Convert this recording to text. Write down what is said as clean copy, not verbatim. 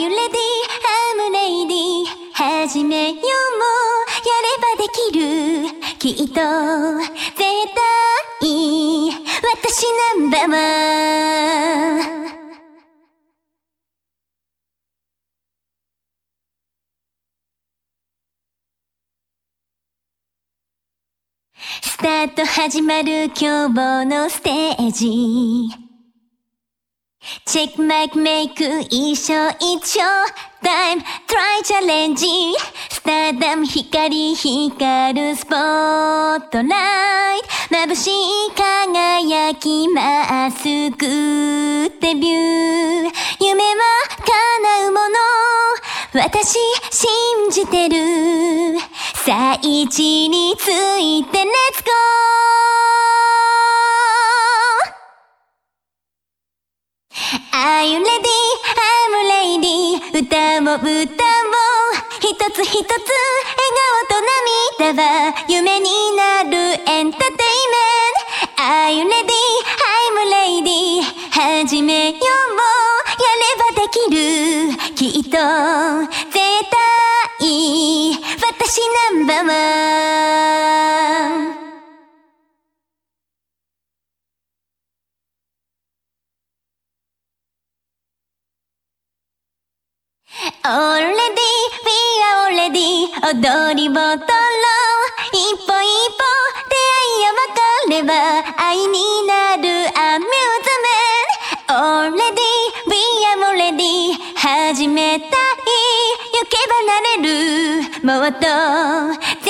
you ready? I'm ready 始めようもやればできるきっと絶対私ナンバーワンスタート始まる今日のステージチェックマイクメイク衣装一丁タイムトライチャレンジスターダム光るスポットライト眩しい輝きまっすぐデビュー夢は叶うもの私信じてるさあ位置についてレッツゴーAre you ready? I'm ready 歌も歌おう一つ一つ笑顔と涙は夢になるエンターテインメント Are you ready? I'm ready 始めようやればできるきっと絶対私ナンバーワンAlready, we are already 踊りを取ろう一歩一歩出会いや別れは愛になる Amusement Already, we are already 始めたい行けばなれるもっと